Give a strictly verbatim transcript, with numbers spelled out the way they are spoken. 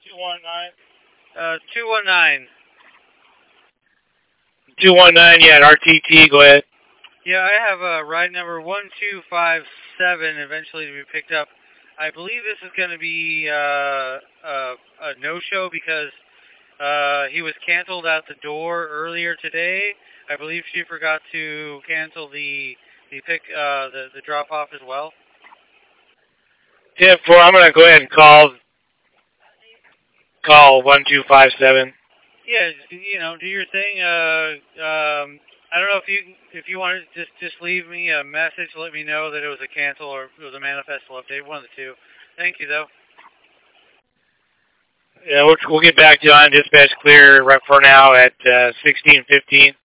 two one nine. Uh, two one nine. two one nine, yeah, R T T, go ahead. Yeah, I have a ride number one two five seven eventually to be picked up. I believe this is going to be uh, a, a no-show because uh, he was canceled out the door earlier today. I believe she forgot to cancel the the pick uh, the the drop off as well. ten four, I'm going to go ahead and call call one two five seven. Yeah, you know, do your thing. Uh, um, I don't know if you if you want to just just leave me a message, let me know that it was a cancel or it was a manifesto update, one of the two. Thank you, though. Yeah, we'll, we'll get back to you on dispatch clear right for now at uh, sixteen fifteen.